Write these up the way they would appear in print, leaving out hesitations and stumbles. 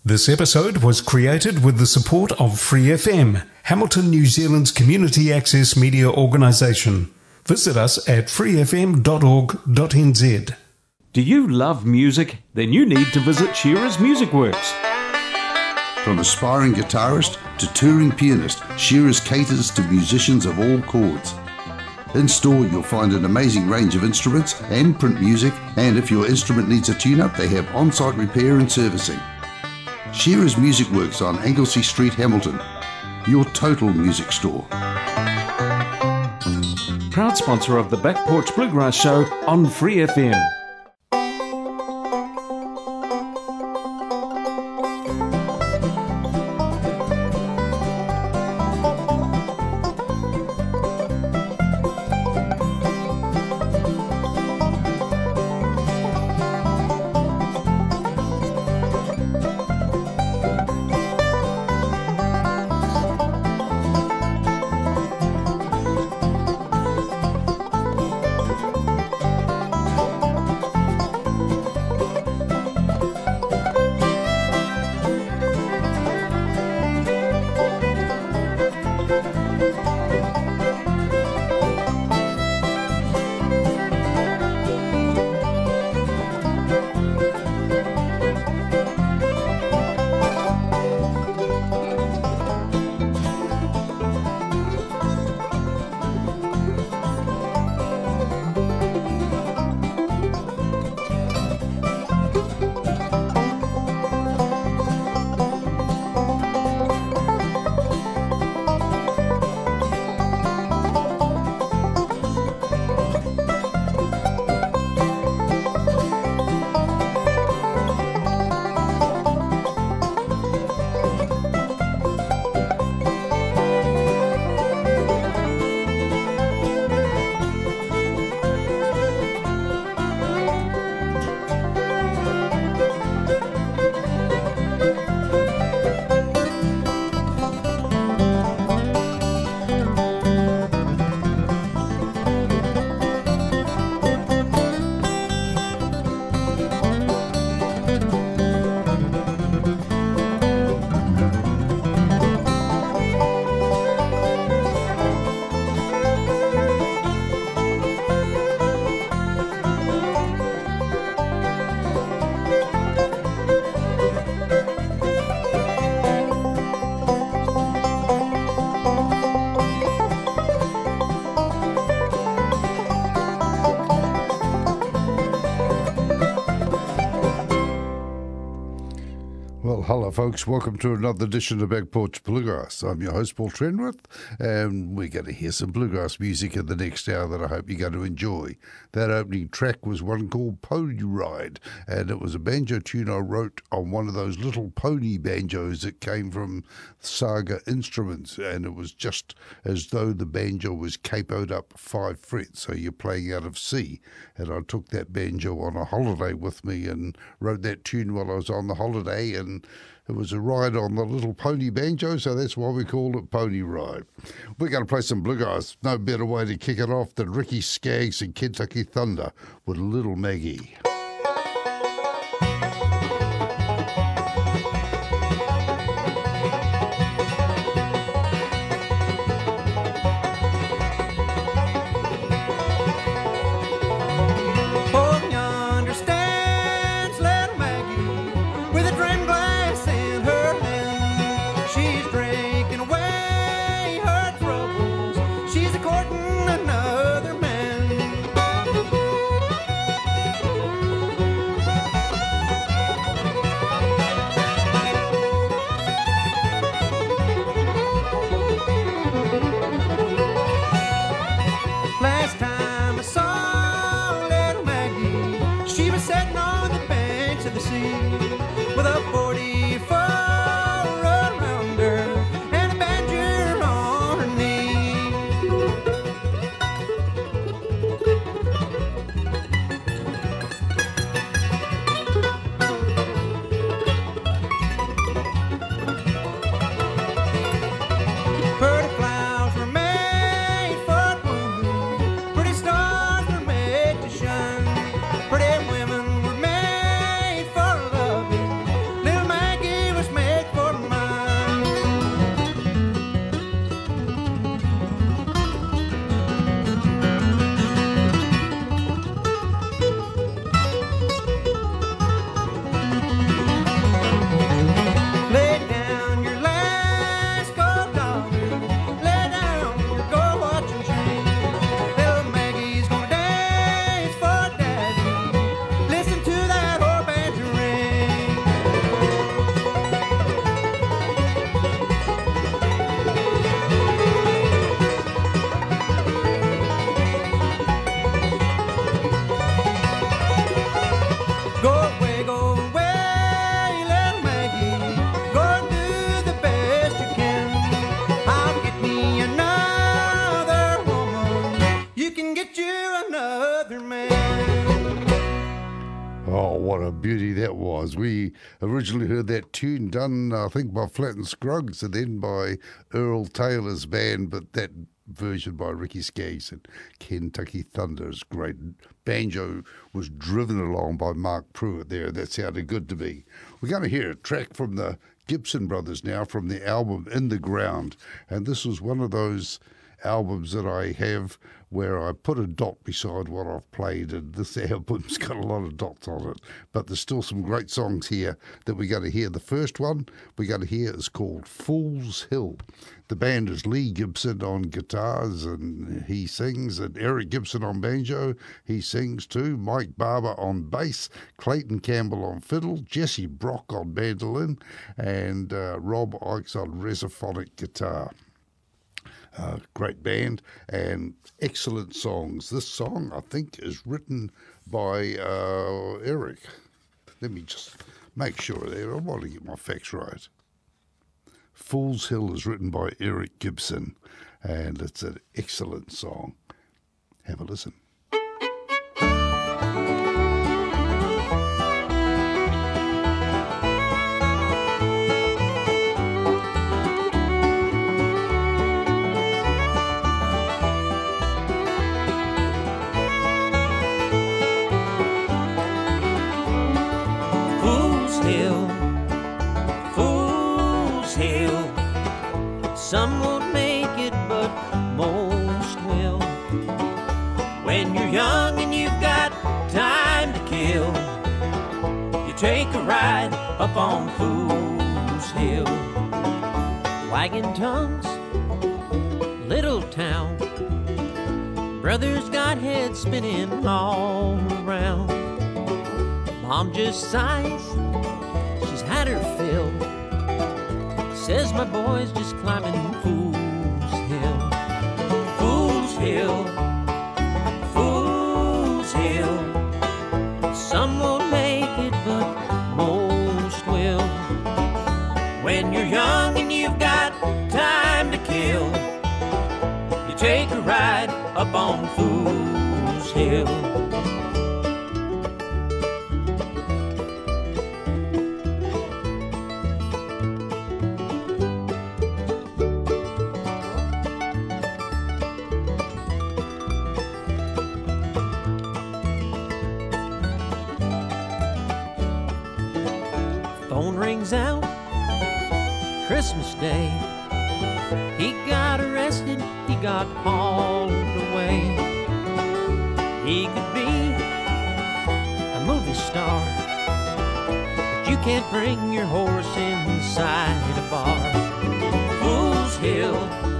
This episode was created with the support of Free FM, Hamilton, New Zealand's community access media organisation. Visit us at freefm.org.nz. Do you love music? Then you need to visit Shearer's Music Works. From aspiring guitarist to touring pianist, Shearer's caters to musicians of all chords. In store, you'll find an amazing range of instruments and print music, and if your instrument needs a tune-up, they have on-site repair and servicing. Shearer's Music Works on Anglesey Street, Hamilton, your total music store. Proud sponsor of the Back Porch Bluegrass Show on Free FM. Hello folks, welcome to another edition of Back Porch Bluegrass. I'm your host Paul Trenworth, and we're going to hear some bluegrass music in the next hour that I hope you're going to enjoy. That opening track was one called Pony Ride, and it was a banjo tune I wrote on one of those little pony banjos that came from Saga Instruments, and it was just as though the banjo was capoed up 5 frets, so you're playing out of C. And I took that banjo on a holiday with me and wrote that tune while I was on the holiday, and it was a ride on the little pony banjo, so that's why we called it Pony Ride. We're going to play some bluegrass. No better way to kick it off than Ricky Skaggs and Kentucky Thunder with Little Maggie. beauty that was. We originally heard that tune done, I think, by Flat and Scruggs and then by Earl Taylor's band, but that version by Ricky Skaggs and Kentucky Thunder is great. Banjo was driven along by Mark Pruitt there. That sounded good to me. We're going to hear a track from the Gibson Brothers now from the album In the Ground, and this was one of those albums that I have where I put a dot beside what I've played, and this album's got a lot of dots on it, but there's still some great songs here that we're going to hear. The first one we're going to hear is called Fool's Hill. The band is Lee Gibson on guitars and he sings, and Eric Gibson on banjo, he sings too, Mike Barber on bass, Clayton Campbell on fiddle, Jesse Brock on mandolin, and Rob Ikes on resophonic guitar. Great band and excellent songs. This song, I think, is written by Eric. Let me just make sure there. I want to get my facts right. Fool's Hill is written by Eric Gibson, and it's an excellent song. Have a listen. Some won't make it, but most will. When you're young and you've got time to kill, you take a ride up on Fool's Hill. Wagging tongues, little town, brothers got heads spinning all around. Mom just sighs, she's had her fill. Says my boy's just climbing Fool's Hill. Fool's Hill, Fool's Hill. Some won't make it, but most will. When you're young and you've got time to kill, you take a ride up on Fool's Hill. Phone rings out Christmas Day. He got arrested, he got hauled away. He could be a movie star, but you can't bring your horse inside a bar. Fool's Hill,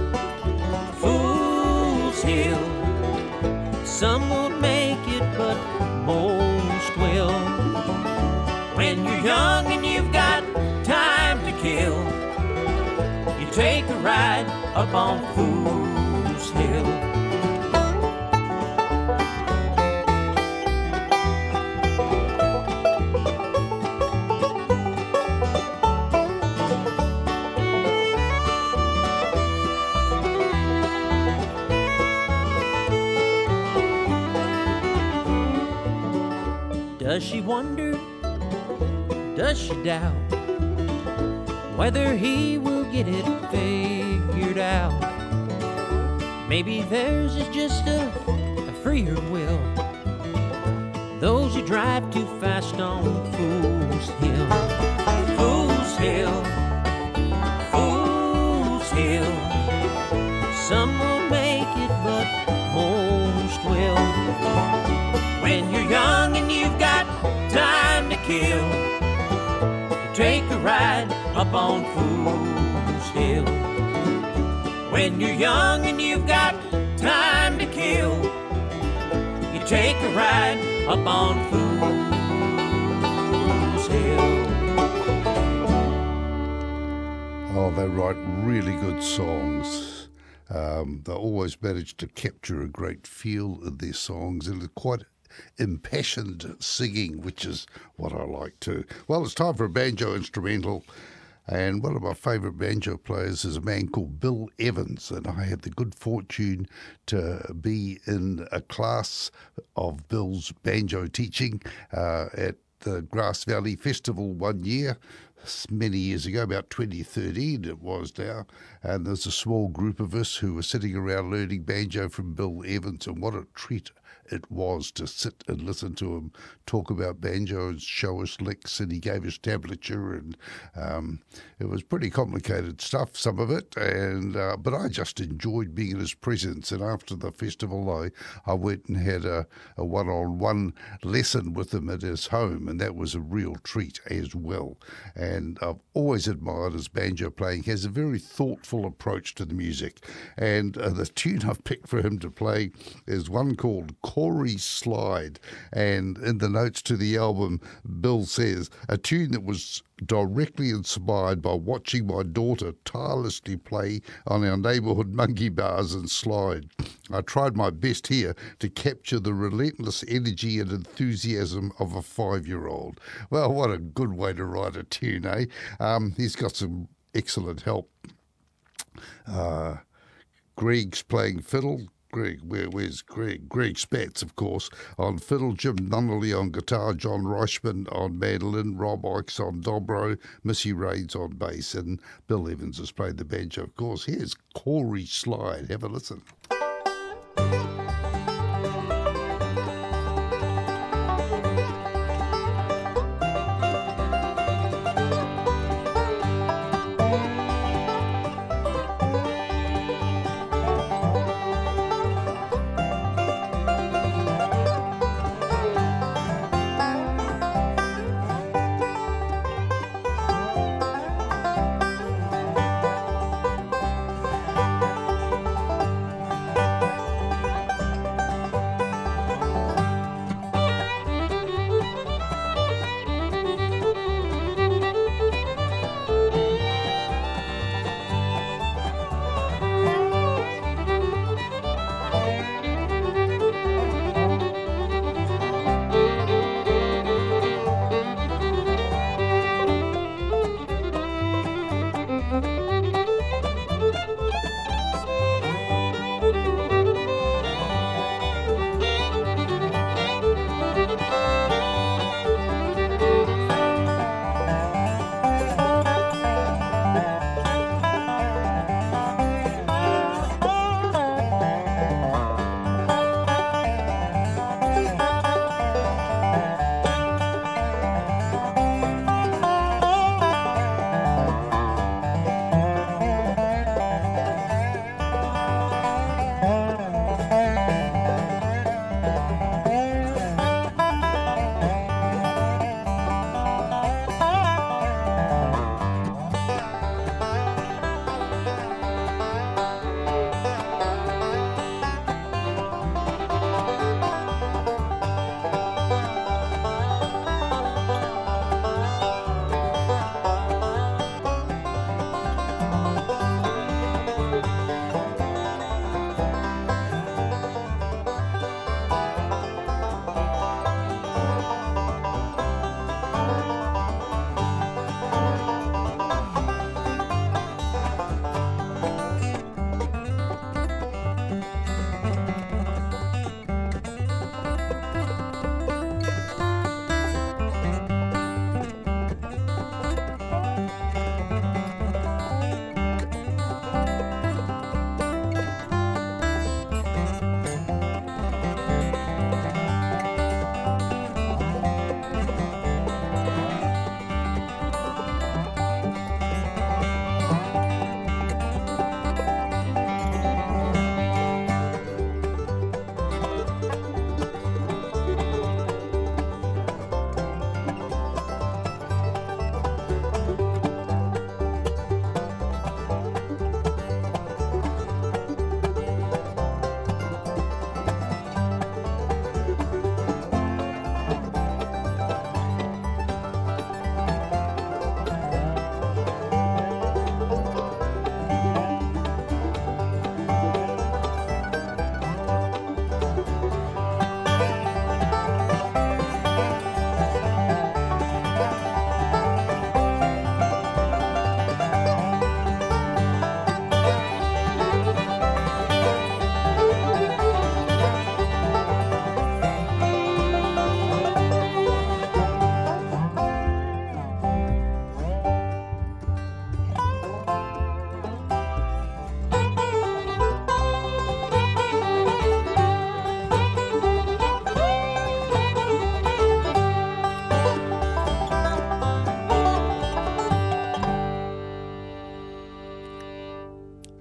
Fool's Hill. Some won't make it, but most will. When you're young and you've got time to kill, you take a ride up on Fool's Hill. Does she wonder? Does she doubt whether he will get it figured out? Maybe theirs is just a freer will. Those who drive too fast on Fool's Hill. Fool's Hill, Fool's Hill. Some will make it, but most will. When you're young and you've got time to kill, take a ride up on Fool's Hill. When you're young and you've got time to kill, you take a ride up on Fool's Hill. Oh, they write really good songs. They always manage to capture a great feel in their songs, and it's quite impassioned singing, which is what I like too. Well, it's time for a banjo instrumental, and one of my favourite banjo players is a man called Bill Evans, and I had the good fortune to be in a class of Bill's banjo teaching at the Grass Valley Festival one year, many years ago, about 2013 it was now, and there's a small group of us who were sitting around learning banjo from Bill Evans, and what a treat it was to sit and listen to him talk about banjo and show us licks, and he gave us tablature, and it was pretty complicated stuff, some of it, and but I just enjoyed being in his presence. And after the festival, I went and had a one-on-one lesson with him at his home, and that was a real treat as well. And I've always admired his banjo playing. He has a very thoughtful approach to the music, and the tune I've picked for him to play is one called Corey Slide, and in the notes to the album, Bill says, a tune that was directly inspired by watching my daughter tirelessly play on our neighbourhood monkey bars and slide. I tried my best here to capture the relentless energy and enthusiasm of a 5-year-old. Well, what a good way to write a tune, eh? He's got some excellent help. Greg's playing fiddle. Greg, where's Greg? Greg Spatz, of course, on fiddle, Jim Nunnally on guitar, John Reichman on mandolin, Rob Ikes on dobro, Missy Raids on bass, and Bill Evans has played the banjo, of course. Here's Corey Slide. Have a listen.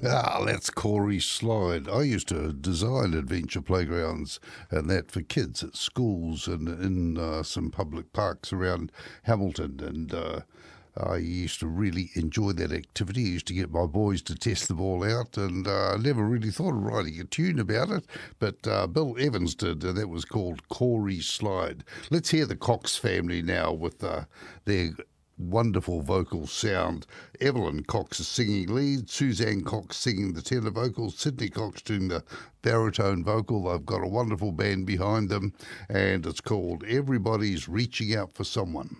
That's Corey Slide. I used to design adventure playgrounds and that for kids at schools and in some public parks around Hamilton. And I used to really enjoy that activity. I used to get my boys to test the ball out, and I never really thought of writing a tune about it, but Bill Evans did, and that was called Corey Slide. Let's hear the Cox family now with their wonderful vocal sound. Evelyn Cox is singing lead, Suzanne Cox singing the tenor vocals, Sydney Cox doing the baritone vocal. They've got a wonderful band behind them, and it's called Everybody's Reaching Out for Someone.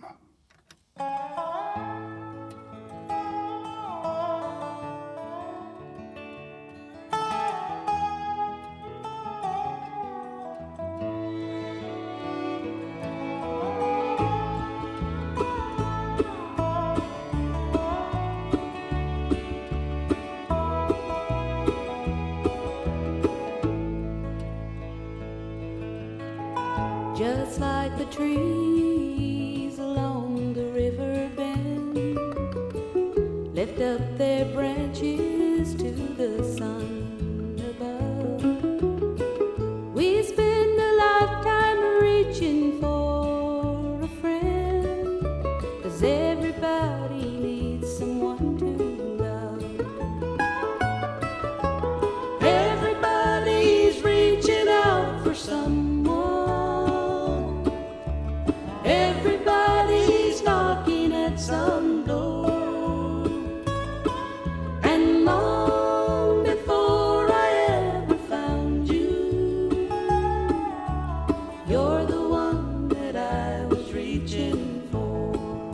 Just like the trees along the river bend lift up their branches to the sun above, we spend a lifetime reaching for a friend, 'cause everybody needs someone to love. Everybody's reaching out for someone. Everybody's knocking at some door, and long before I ever found you, you're the one that I was reaching for.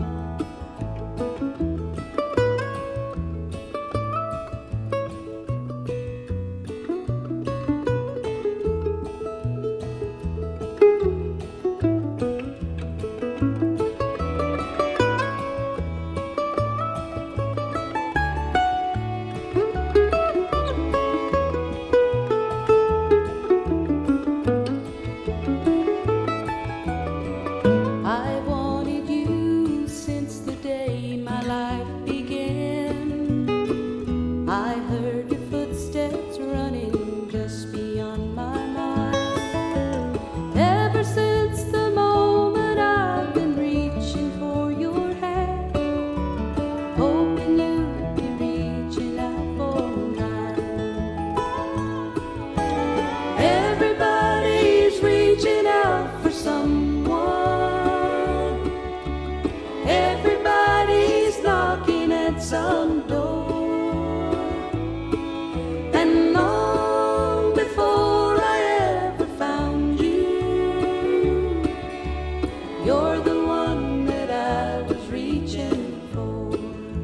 I wanted you since the day my life began. I heard your footsteps running just beyond my mind. Ever since the moment I've been reaching for your hand, hoping you'd be reaching out for mine. Everybody's reaching out for someone. Everybody's knocking at some door, and long before I ever found you, you're the one that I was reaching for.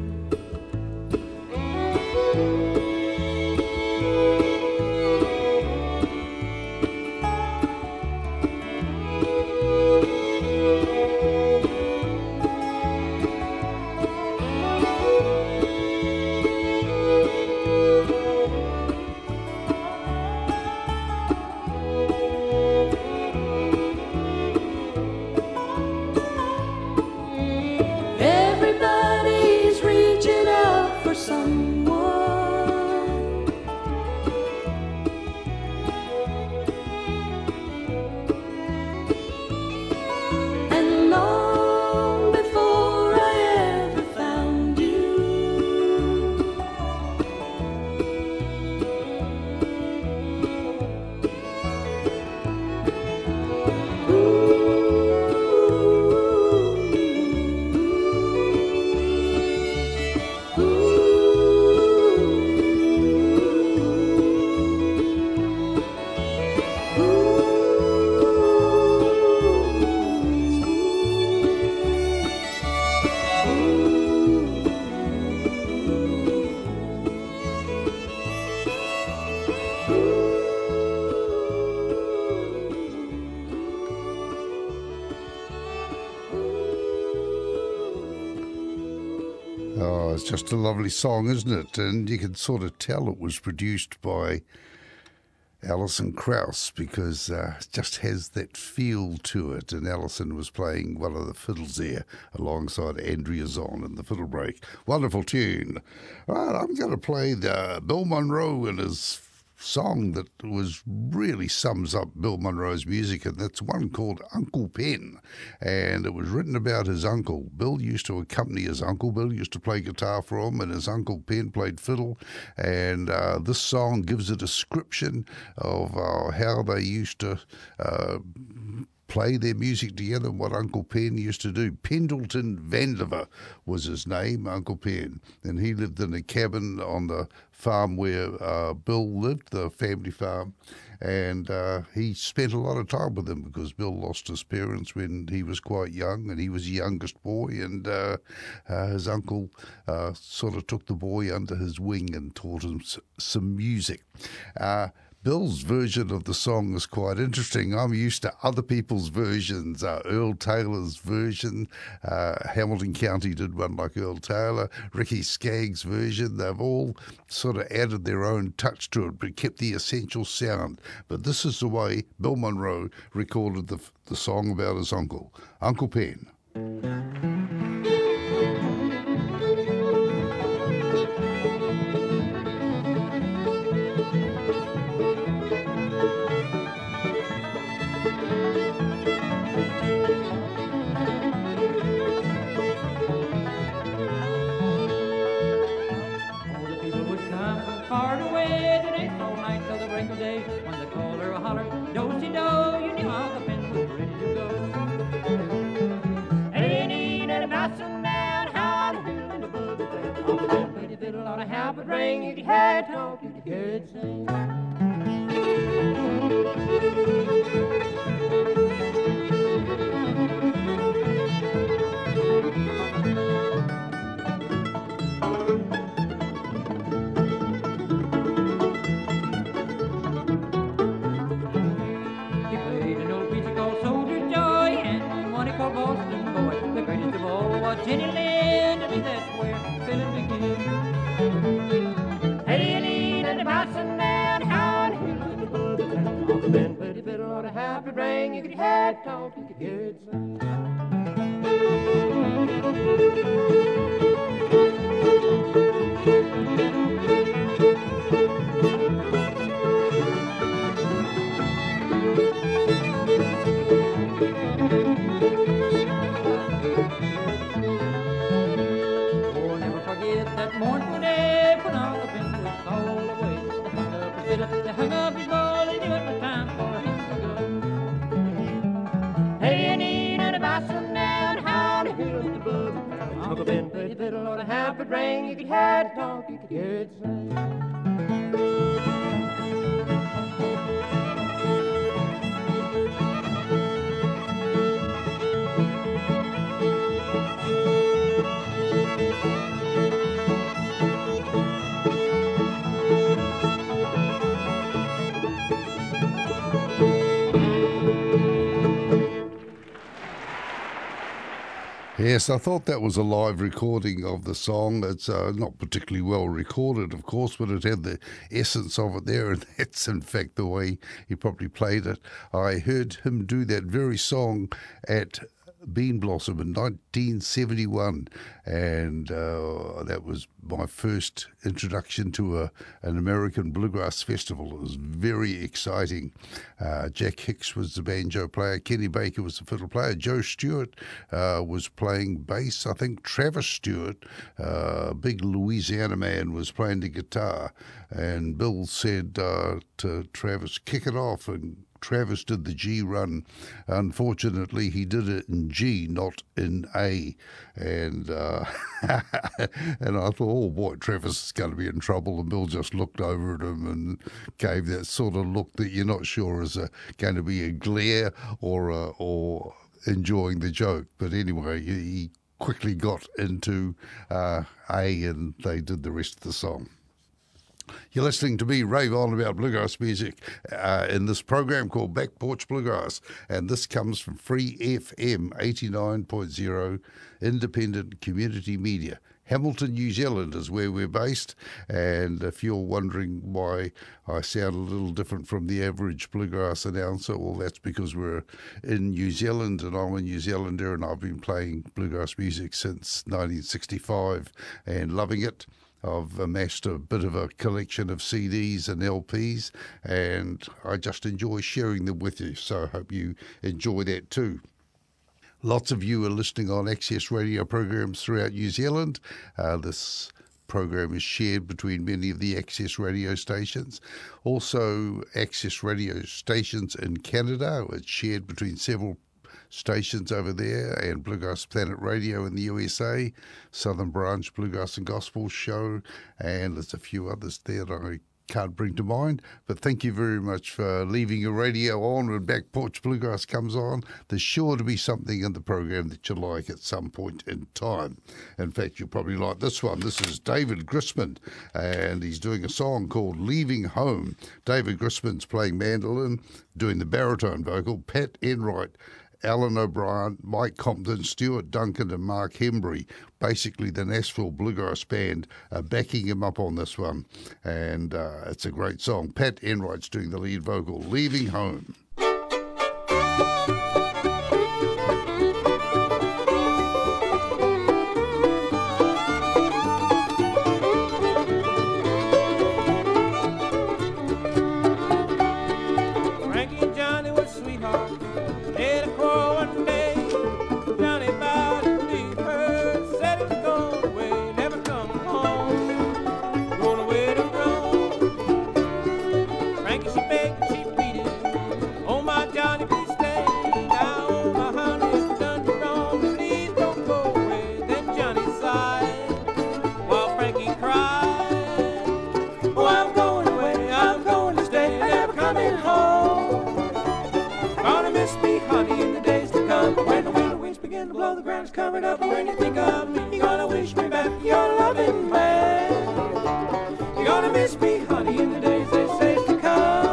Everybody's reaching out for someone. And long before I ever found you, Oh, it's just a lovely song, isn't it? And you can sort of tell it was produced by Alison Krauss, because it just has that feel to it. And Alison was playing one of the fiddles there alongside Andrea Zon in the fiddle break. Wonderful tune. All right, I'm going to play the Bill Monroe and his song that was really sums up Bill Monroe's music, and that's one called Uncle Pen, and it was written about his uncle. Bill used to accompany his uncle. Bill used to play guitar for him, and his uncle Pen played fiddle, and this song gives a description of how they used to play their music together and what Uncle Pen used to do. Pendleton Vandiver was his name, Uncle Pen, and he lived in a cabin on the farm where Bill lived, the family farm, and he spent a lot of time with him because Bill lost his parents when he was quite young, and he was the youngest boy, and his uncle sort of took the boy under his wing and taught him some music. Bill's version of the song is quite interesting. I'm used to other people's versions. Earl Taylor's version, Hamilton County did one like Earl Taylor, Ricky Skaggs' version. They've all sort of added their own touch to it, but kept the essential sound. But this is the way Bill Monroe recorded the song about his uncle, Uncle Pen. Ring, you can hear it talk, you can hear it sing. He played an old piece called Soldier's Joy and one he called Boston Boy. The greatest of all was Jenny Lind, and that's where Philip began. Happy ring, you could hear it talk, you could hear it sing. Oh, never forget that mournful day when all the wind was all away. They hung up his fiddle, they hung up his ball, they knew it was time for him. Uncle Ben played the fiddle on a happy ring. You could hear it talk, you could hear it sing. Yes, I thought that was a live recording of the song. It's not particularly well recorded, of course, but it had the essence of it there, and that's in fact the way he probably played it. I heard him do that very song at Bean Blossom in 1971, and that was my first introduction to an American bluegrass festival. It was very exciting. Jack Hicks was the banjo player, Kenny Baker was the fiddle player, Joe Stewart was playing bass. I think Travis Stewart, big Louisiana man, was playing the guitar, and Bill said to Travis, kick it off, and Travis did the G run. Unfortunately, he did it in G, not in A. And and I thought, oh boy, Travis is going to be in trouble. And Bill just looked over at him and gave that sort of look that you're not sure is going to be a glare or enjoying the joke. But anyway, he quickly got into A, and they did the rest of the song. You're listening to me rave on about bluegrass music in this program called Back Porch Bluegrass, and this comes from Free FM 89.0 independent community media, Hamilton, New Zealand is where we're based, and if you're wondering why I sound a little different from the average bluegrass announcer, well, that's because we're in New Zealand and I'm a New Zealander and I've been playing bluegrass music since 1965 and loving it. I've amassed a bit of a collection of CDs and LPs, and I just enjoy sharing them with you, so I hope you enjoy that too. Lots of you are listening on Access Radio programs throughout New Zealand. This program is shared between many of the Access Radio stations. Also, Access Radio stations in Canada. It's shared between several stations over there, and Bluegrass Planet Radio in the USA, Southern Branch Bluegrass and Gospel Show, and there's a few others there that I can't bring to mind. But thank you very much for leaving your radio on when Back Porch Bluegrass comes on. There's sure to be something in the program that you like at some point in time. In fact, you'll probably like this one. This is David Grisman, and he's doing a song called Leaving Home. David Grisman's playing mandolin, doing the baritone vocal. Pat Enright, Alan O'Brien, Mike Compton, Stuart Duncan and Mark Hembry, basically the Nashville Bluegrass Band, backing him up on this one. And it's a great song. Pat Enright's doing the lead vocal, Leaving Home. Frankie and Johnny were sweethearts. They had a quarrel one day. Johnny vowed to leave her. Said he was going away, never coming home. Going away to Rome. Frankie, she begged and she pleaded. Oh, my Johnny, please stay. Now, oh, my honey, it's done you wrong. Please don't go away. Then Johnny sighed while Frankie cried. Oh, I'm going away, I'm going to stay, never coming home. Gonna miss me, honey, in the days to come. When the winter winds begin to blow, the ground is covered up. When you think of me, you're gonna wish me back, your loving man. You're gonna miss me, honey, in the days they say to come.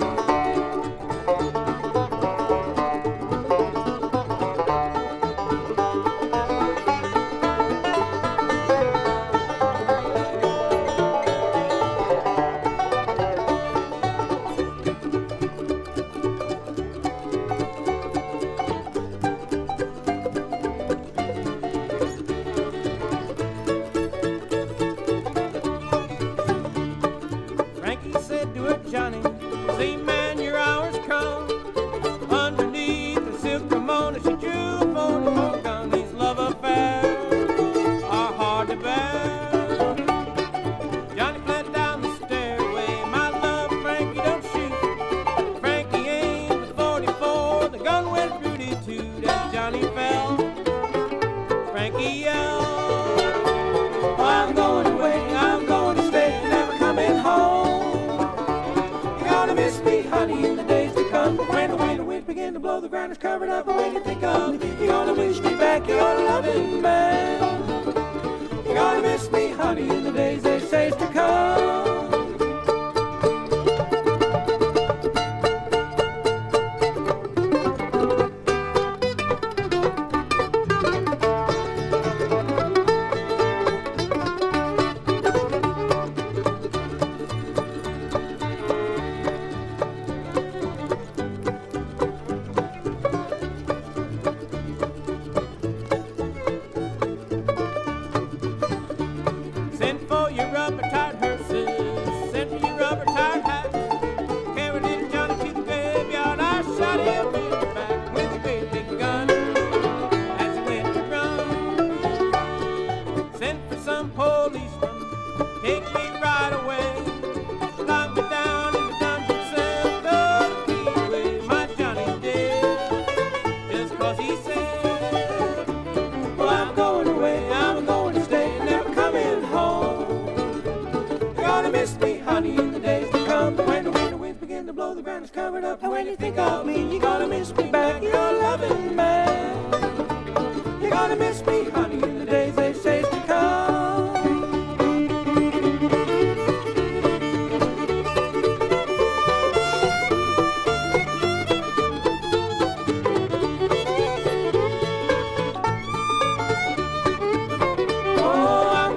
Frankie said to her, Johnny, see, man, your hour's come. Underneath the silk kimono, she drew a 44 gun. These love affairs are hard to bear. Johnny fled down the stairway. My love, Frankie, don't shoot. Frankie aimed the 44. The gun went rooty toot as Johnny fell. Frankie yelled, oh, I'm going away, I'm going to stay, never coming home. You're gonna miss me, honey, in the days to come. When the winter winds begin to blow, the ground is covered up. And when you think of me, you're gonna wish me back, your loving man. You're gonna miss me, honey, in the days they say to come. Send for your rubber-tied hearses, send for your rubber-tied hats. Carry little Johnny to the graveyard, I shot him in the back with a great big gun as he went to run. Send for some policeman, take me right away. Lock me down in the dungeon cell, throw the key away. My Johnny's dead, just 'cause he said, well, I'm going away, I'm going to stay, never coming home. You're gonna miss me, honey, in the days to come. But when the winter winds begin to blow, the ground is covered up. And when you think of me, you're gonna miss me back, your loving man. You're gonna miss me, honey, in the days they say to come. Oh, I'm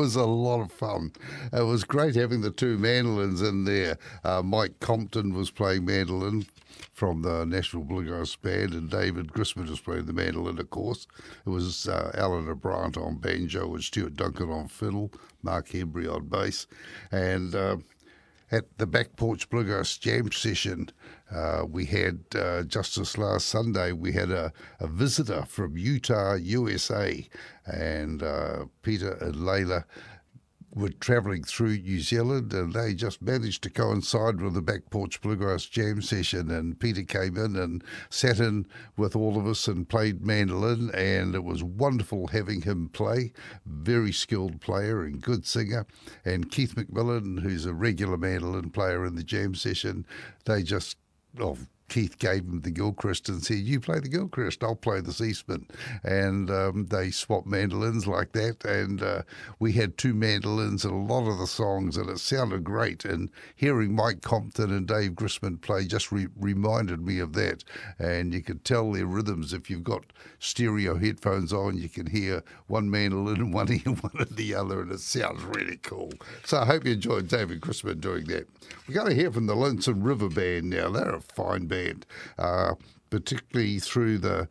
was a lot of fun. It was great having the two mandolins in there. Mike Compton was playing mandolin from the National Bluegrass Band, and David Grisman was playing the mandolin, of course. It was Alan Bryant on banjo and Stuart Duncan on fiddle, Mark Hembry on bass. And at the Back Porch Bluegrass Jam session, we had, just this last Sunday, we had a visitor from Utah, USA, and Peter and Layla were travelling through New Zealand, and they just managed to coincide with the Back Porch Bluegrass Jam session, and Peter came in and sat in with all of us and played mandolin, and it was wonderful having him play. Very skilled player and good singer. And Keith McMillan, who's a regular mandolin player in the jam session, they just... Keith gave him the Gilchrist and said, "You play the Gilchrist, I'll play the Eastman." And they swapped mandolins like that, and we had two mandolins in a lot of the songs, and it sounded great. And hearing Mike Compton and Dave Grisman play just reminded me of that. And you could tell their rhythms. If you've got stereo headphones on, you can hear one mandolin in one ear, one in the other, and it sounds really cool. So I hope you enjoyed David Grisman doing that. We're going to hear from the Lonesome River Band now. They're a fine band. Particularly through the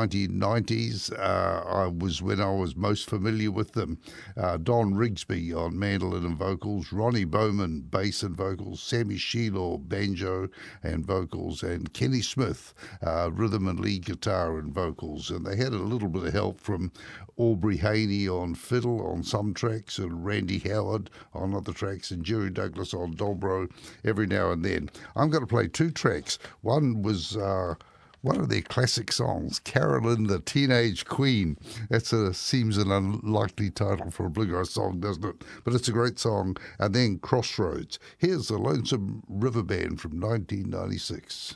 1990s, was when I was most familiar with them. Don Rigsby on mandolin and vocals, Ronnie Bowman bass and vocals, Sammy Sheila banjo and vocals, and Kenny Smith rhythm and lead guitar and vocals. And they had a little bit of help from Aubrey Haney on fiddle on some tracks, and Randy Howard on other tracks, and Jerry Douglas on dobro every now and then. I'm going to play two tracks. One was one of their classic songs, Carolyn the Teenage Queen. That seems an unlikely title for a bluegrass song, doesn't it? But it's a great song. And then Crossroads. Here's the Lonesome River Band from 1996.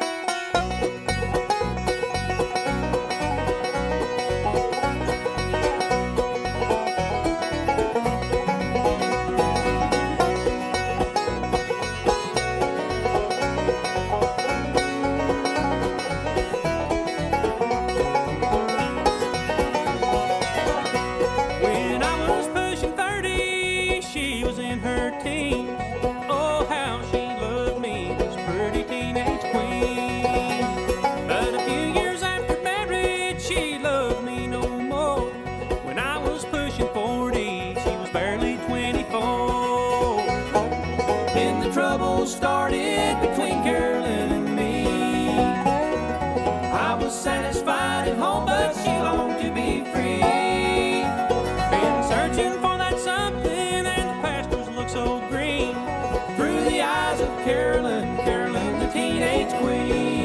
Started between Carolyn and me. I was satisfied at home, but she longed to be free. Been searching for that something, and the pastures look so green. Through the eyes of Carolyn, Carolyn the Teenage Queen.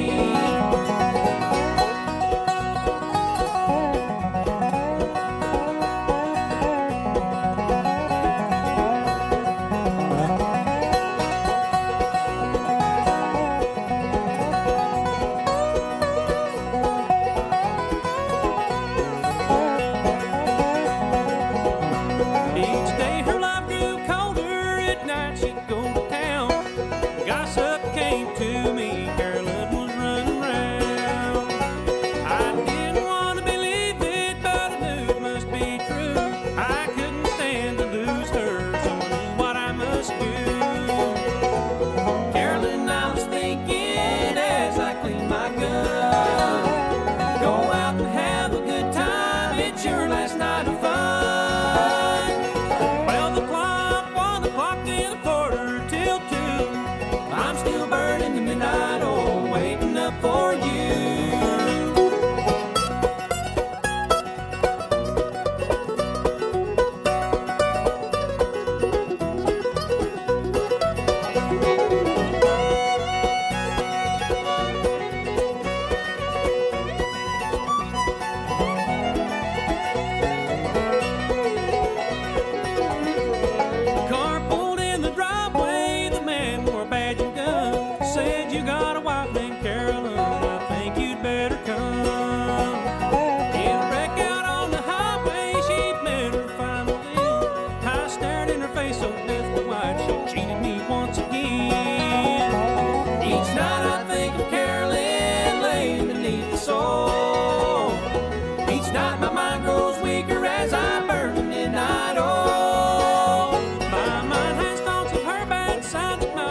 Car pulled in the driveway, the man wore a badge and gun.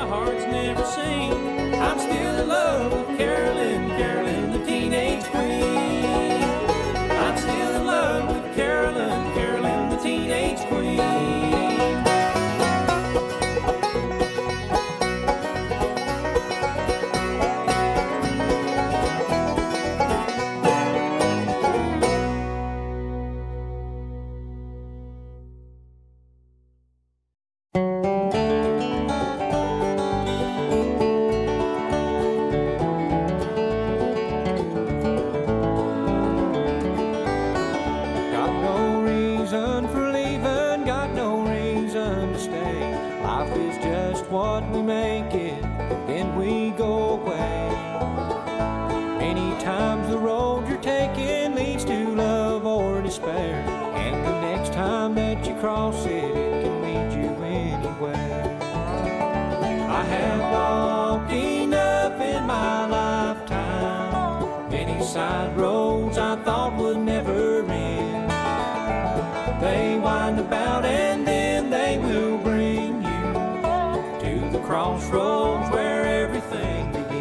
my heart's never seen. I'm still in love with Carolyn, Carolyn, the teenage queen. I'm still in love with Carolyn, Carolyn, the teenage queen. Cross it, it can lead you anywhere. I have walked enough in my lifetime, many side roads I thought would never end. They wind about and then they will bring you to the crossroads where everything begins.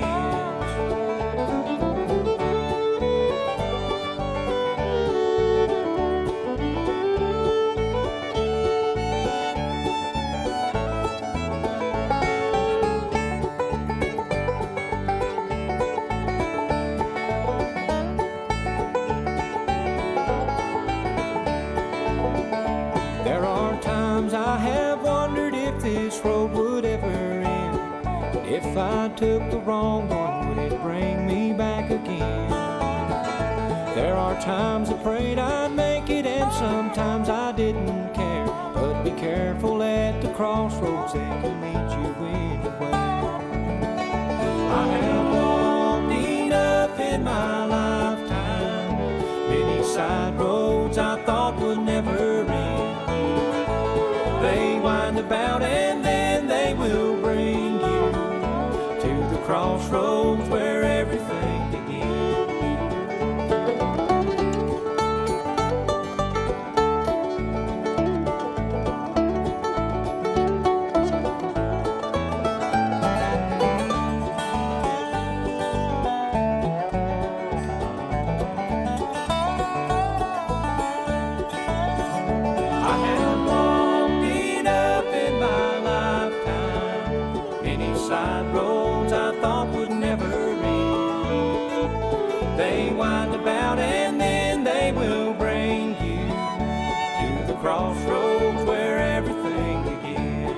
I have wondered if this road would ever end. If I took the wrong one, would it bring me back again? There are times I prayed I'd make it, and sometimes I didn't care. But be careful at the crossroads, they can lead you anywhere. I have walked enough in my lifetime, many side roads I thought would never end. They wind about and then they will bring you to the crossroads where everything begins. Crossroads where everything begins.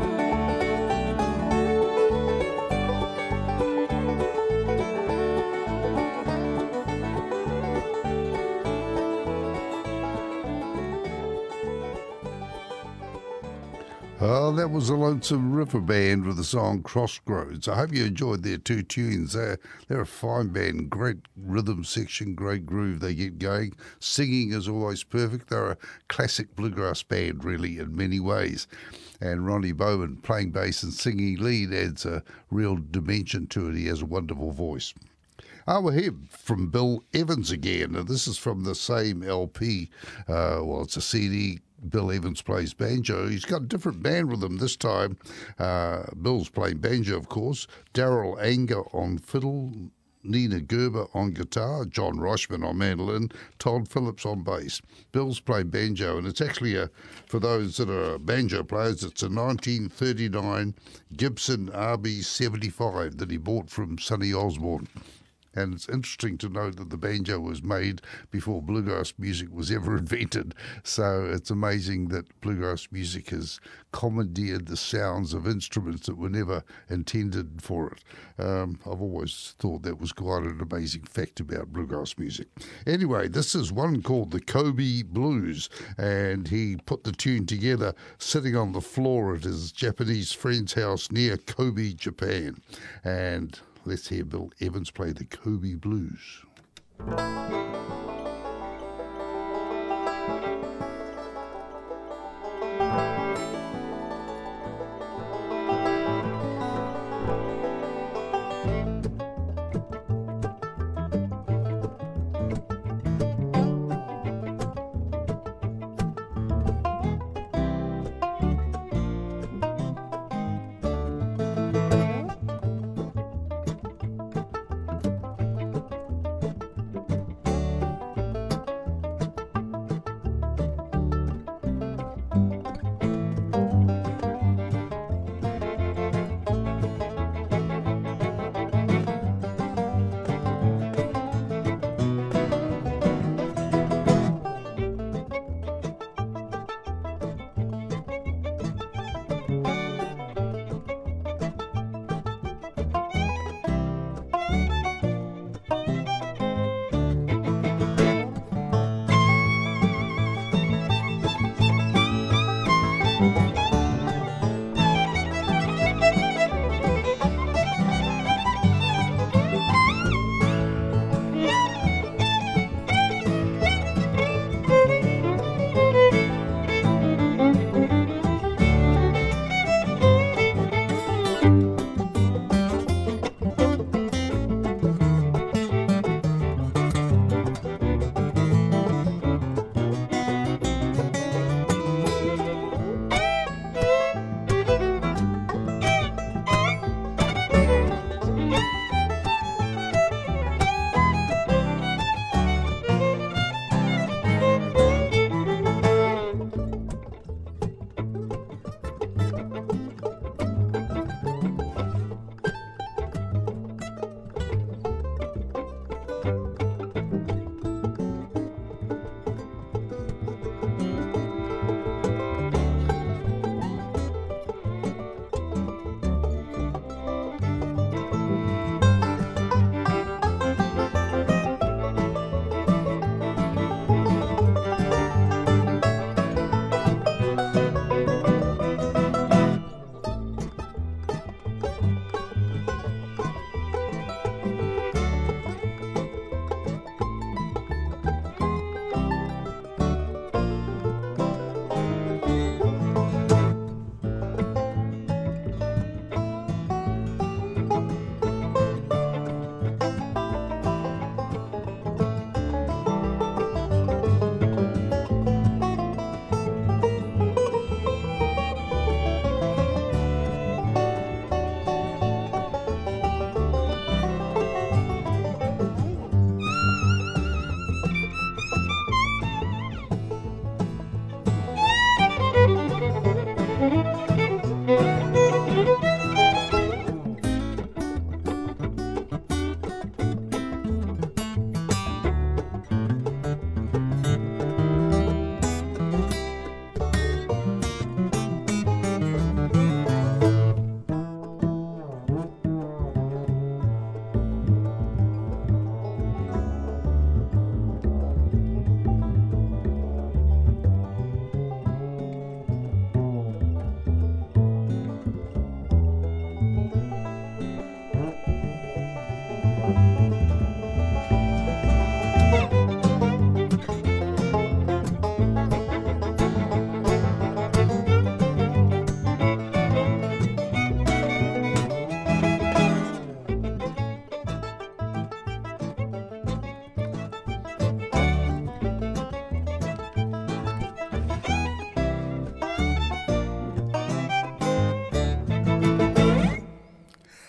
Oh, that was the Lonesome River Band with the song Crossroads. I hope you enjoyed their two tunes. They're a fine band, great rhythm section, great groove they get going. Singing is always perfect. They're a classic bluegrass band, really, in many ways. And Ronnie Bowman playing bass and singing lead adds a real dimension to it. He has a wonderful voice. We're here from Bill Evans again, and this is from the same LP. It's a CD. Bill Evans plays banjo. He's got a different band with him this time. Bill's playing banjo, of course. Daryl Anger on fiddle, Nina Gerber on guitar, John Reichman on mandolin, Todd Phillips on bass. Bill's playing banjo, and it's actually, for those that are banjo players, it's a 1939 Gibson RB75 that he bought from Sonny Osborne. And it's interesting to note that the banjo was made before bluegrass music was ever invented. So it's amazing that bluegrass music has commandeered the sounds of instruments that were never intended for it. I've always thought that was quite an amazing fact about bluegrass music. Anyway, this is one called the Kobe Blues, and he put the tune together sitting on the floor at his Japanese friend's house near Kobe, Japan. And let's hear Bill Evans play the Kobe Blues.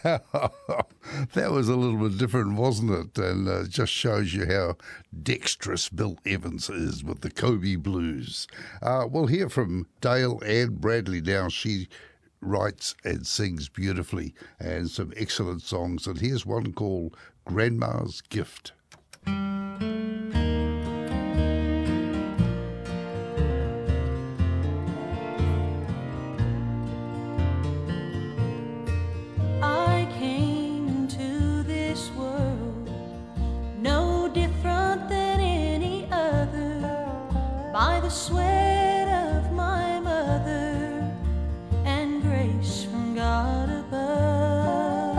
That was a little bit different, wasn't it? And it just shows you how dexterous Bill Evans is with the Kobe Blues. We'll hear from Dale Ann Bradley now. She writes and sings beautifully and some excellent songs. And here's one called Grandma's Gift. I came into this world no different than any other, by the sweat of my mother and grace from God above.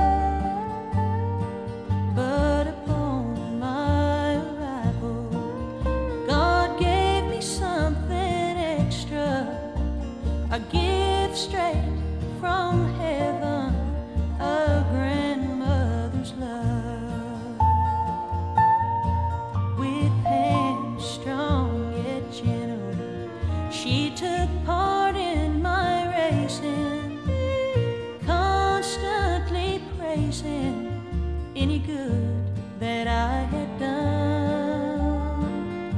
But upon my arrival, God gave me something extra, a gift straight from heaven, a grandmother's love. With hands strong yet gentle, she took part in my racing, constantly praising any good that I had done.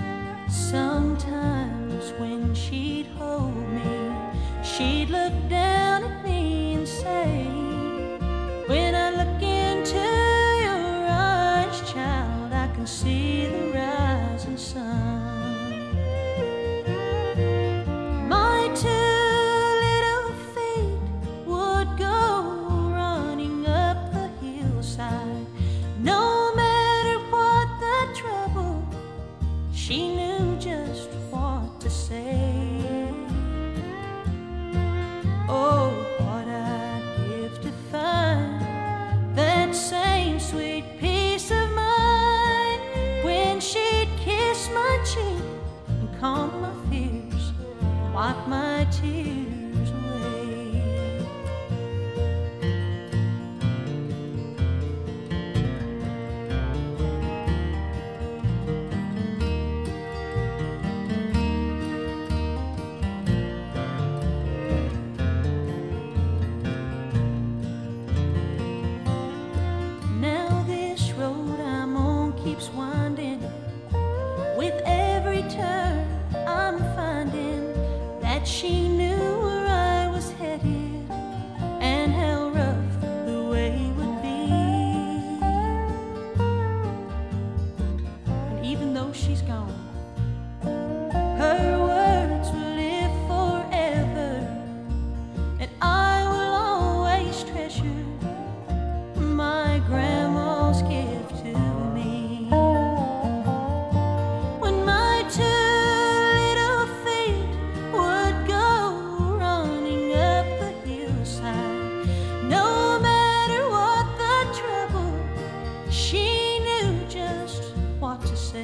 Sometimes when she'd hold me, she'd look down at me and say, when I look into your eyes, child, I can see the rising sun. My two little feet would go running up the hillside. No matter what the trouble, she knew just what to say. Oh, what I'd give to find that same sweet peace of mind when she'd kiss my cheek and calm my fears, wipe my tears away. Now this road I'm on keeps winding. With every turn I'm finding that she knew where I was headed and how rough the way would be. And even though she's gone, her words will live forever, and I will always treasure my grandma's gift to me. When my two little feet would go running up the hillside, no matter what the trouble, she knew just what to say.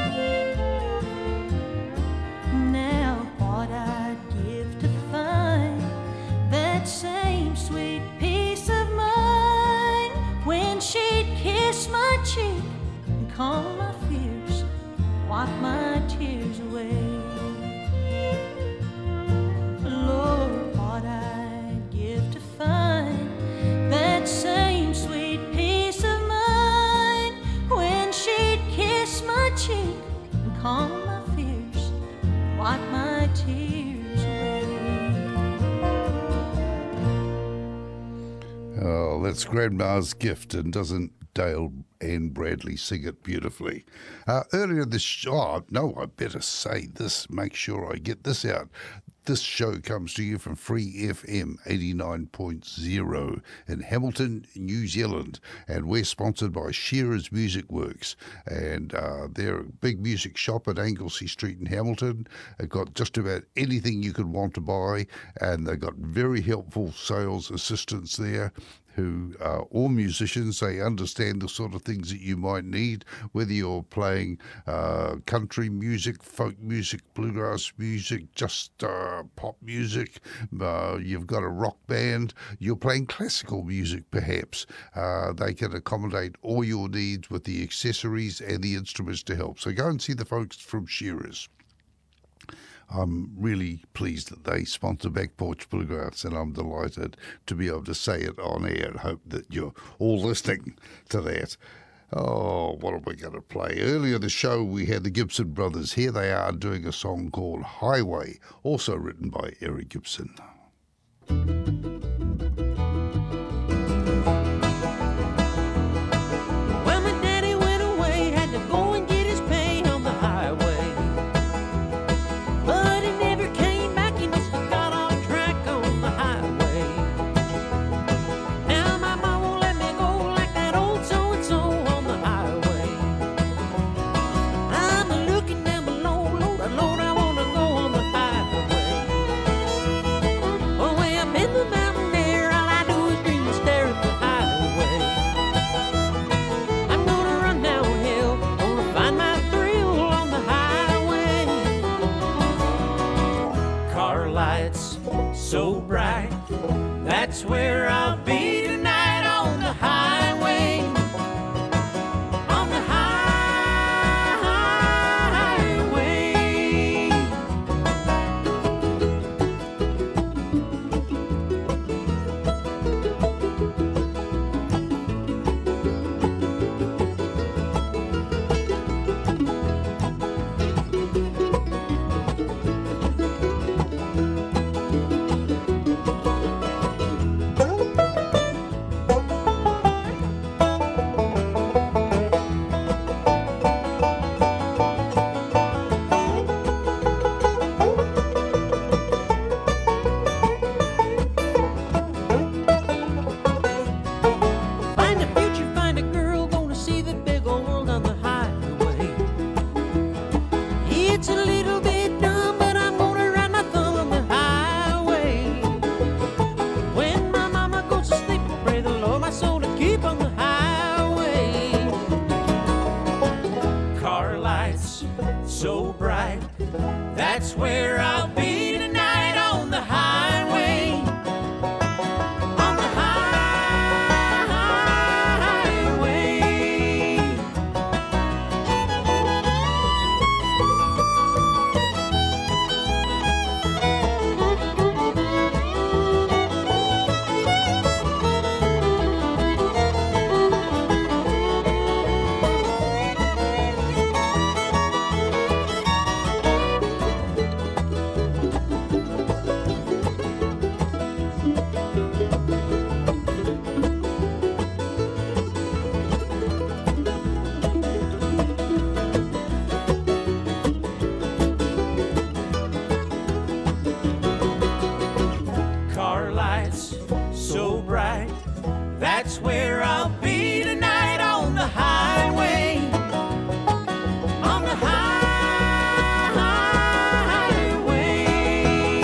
Now what I'd give to find that same sweet peace of mind when she'd kiss my cheek and calm my fears, wipe my tears away. Lord, what I'd give to find that same sweet peace of mind when she'd kiss my cheek and calm my fears, wipe my tears away. Oh, that's Grandma's Gift, and doesn't Dale Ann Bradley sing it beautifully? Earlier this show, no, I better say this, make sure I get this out. This show comes to you from Free FM 89.0 in Hamilton, New Zealand, and we're sponsored by Shearer's Music Works, and they're a big music shop at Anglesey Street in Hamilton. They've got just about anything you could want to buy, and they've got very helpful sales assistants there who are all musicians. They understand the sort of things that you might need, whether you're playing country music, folk music, bluegrass music, just pop music, you've got a rock band, you're playing classical music perhaps. They can accommodate all your needs with the accessories and the instruments to help. So go and see the folks from Shearers. I'm really pleased that they sponsor Back Porch Bluegrass, and I'm delighted to be able to say it on air and hope that you're all listening to that. Oh, what are we going to play? Earlier in the show, we had the Gibson Brothers. Here they are doing a song called Highway, also written by Eric Gibson. Well, my daddy went away, had to go and get his pay on the highway. But he never came back, he must have got off track on the highway. Now my mom won't let me go like that old so-and-so on the highway. I'm looking down below, Lord, Lord, I want to go on the highway. Oh, way up in the mountain there, all I do is dream and stare at the highway. I'm gonna run downhill, gonna find my thrill on the highway. Car lights so bright, that's where I'll be tonight on the highway. On the highway. Find a future, find a girl, gonna see the big old world on the highway. It's a little bit dumb, but I'm gonna ride my thumb on the highway. When my mama goes to sleep, I pray the Lord my soul to keep on the highway. Car lights so bright, that's where I'll be tonight on the highway. On the highway. Car lights so bright, that's where I'll be tonight on the highway. On the highway.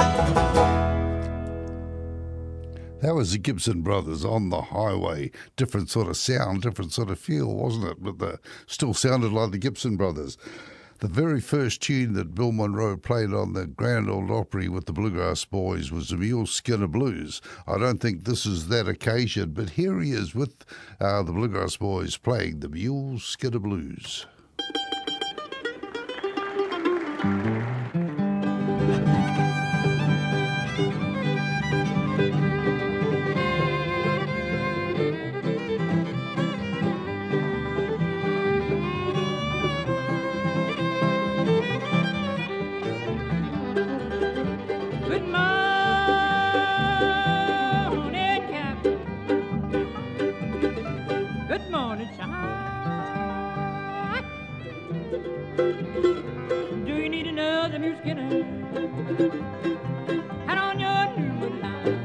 That was the Gibson Brothers on the highway. Different sort of sound, different sort of feel, wasn't it? But they still sounded like the Gibson Brothers. The very first tune that Bill Monroe played on the Grand Ole Opry with the Bluegrass Boys was the Mule Skinner Blues. I don't think this is that occasion, but here he is with the Bluegrass Boys playing the Mule Skinner Blues. Good morning, Captain. Good morning, son. Do you need another mule skinner? Hat on your new line.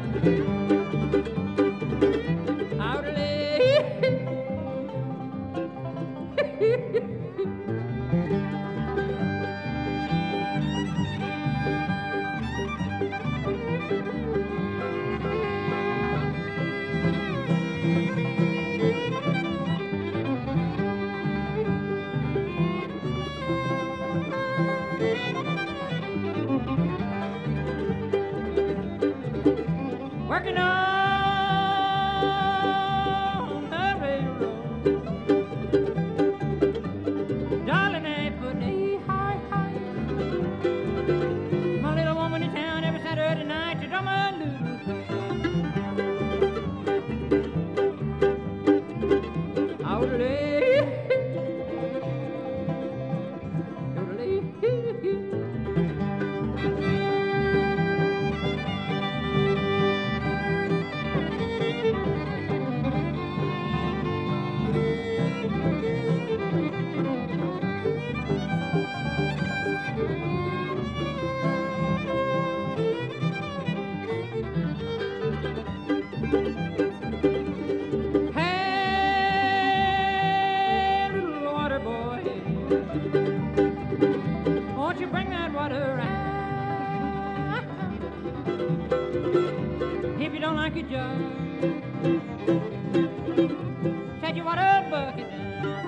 you what a bucket does.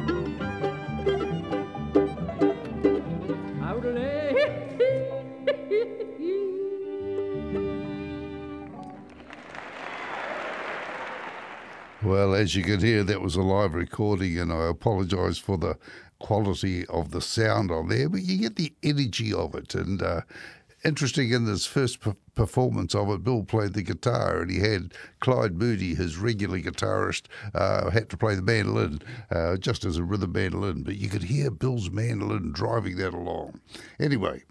I would lay. Well, as you can hear, that was a live recording, and I apologise for the quality of the sound on there, but you get the energy of it. And interesting, in this first performance of it, Bill played the guitar, and he had Clyde Moody, his regular guitarist, had to play the mandolin, just as a rhythm mandolin, but you could hear Bill's mandolin driving that along. Anyway,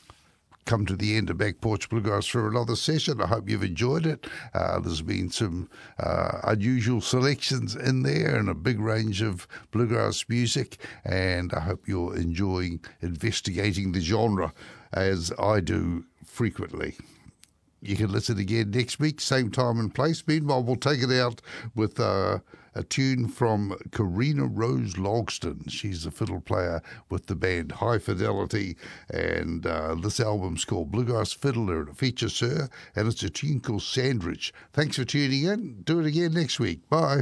come to the end of Back Porch Bluegrass for another session. I hope you've enjoyed it. There's been some unusual selections in there and a big range of bluegrass music, and I hope you're enjoying investigating the genre as I do frequently. You can listen again next week, same time and place. Meanwhile, we'll take it out with a tune from Karina Rose Logston. She's a fiddle player with the band High Fidelity, and this album's called Bluegrass Fiddler, and it features her, and it's a tune called Sandridge. Thanks for tuning in. Do it again next week. Bye.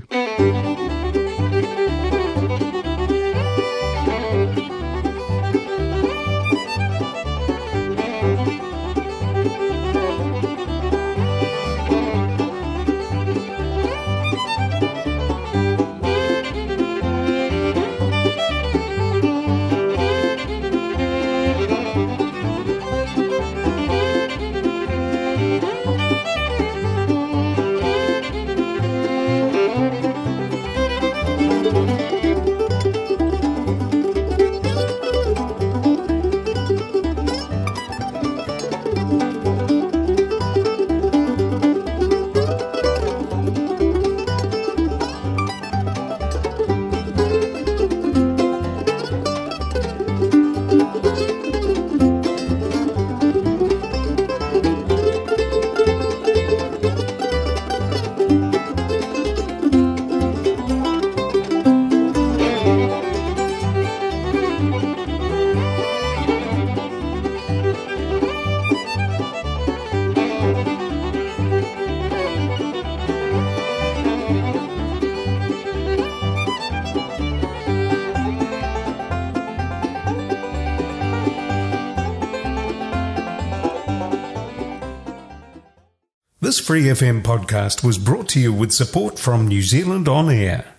This Free FM podcast was brought to you with support from New Zealand On Air.